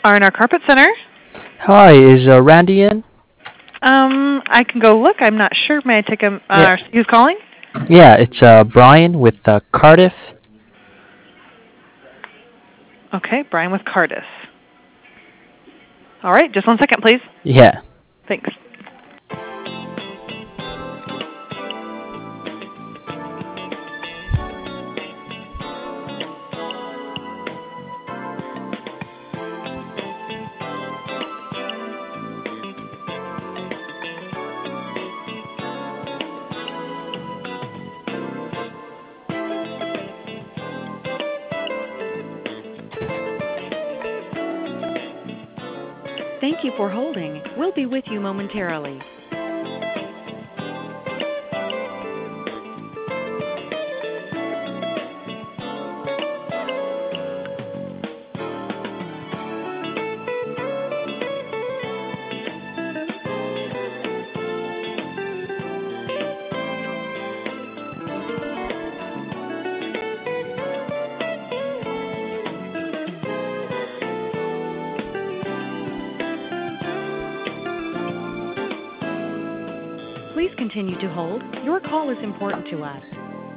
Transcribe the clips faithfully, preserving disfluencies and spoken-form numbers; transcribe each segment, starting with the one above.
R and R Carpet Center. Hi, is uh, Randy in? Um, I can go look. I'm not sure. May I take a? Uh, Yeah. who's calling? Yeah, it's uh, Brian with uh, Cardiff. Okay, Brian with Cardis. All right, just one second, please. Yeah. Thanks. Thank you for holding. We'll be with you momentarily. Please continue to hold. Your call is important to us.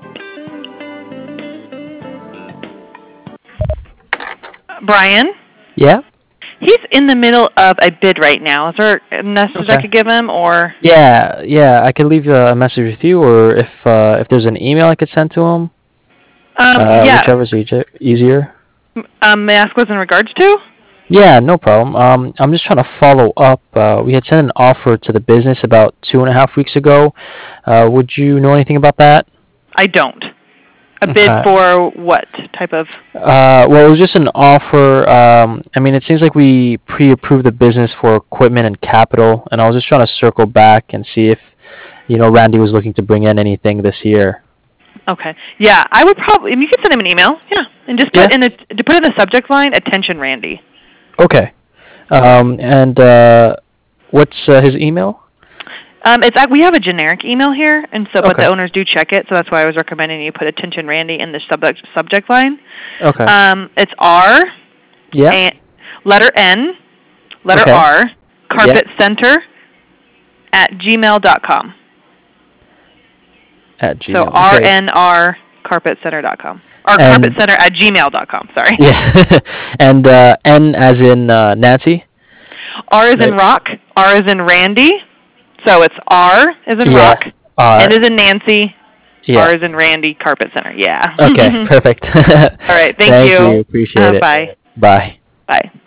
Brian? Yeah? He's in the middle of a bid right now. Is there a message I Okay. could give him, or? Yeah, yeah. I could leave a message with you, or if uh, if there's an email I could send to him, Um, uh, yeah. whichever's easier. easier. Um, may I ask what's in regards to? Yeah, no problem. Um, I'm just trying to follow up. Uh, we had sent an offer to the business about two and a half weeks ago. Uh, would you know anything about that? I don't. A bid Okay. for what type of? Uh, well, it was just an offer. Um, I mean, it seems like we pre-approved the business for equipment and capital, and I was just trying to circle back and see if, you know, Randy was looking to bring in anything this year. Okay. Yeah, I would probably. You could send him an email. Yeah, and just put Yeah. in the to put in the subject line "Attention, Randy." Okay. Um, and uh, what's uh, his email? Um, it's uh, we have a generic email here, and so but Okay. the owners do check it, so that's why I was recommending you put "Attention, Randy" in the subject subject line. Okay. Um, it's R Yeah. and letter N, letter Okay. R, Yeah. Carpet Center at gmail dot com. At Gmail. So Okay. R N R Carpet Center dot com. Or And- Carpet Center at gmail dot com. Sorry. Yeah. and uh, N as in uh, Nancy. R is in Right. rock. R is in Randy. So it's R is in Yeah. rock. R. N is in Nancy. Yeah. R is in Randy. Carpet Center. Yeah. Okay. Perfect. All right. Thank, Thank you. you. Appreciate Uh, it. Bye. Bye. Bye.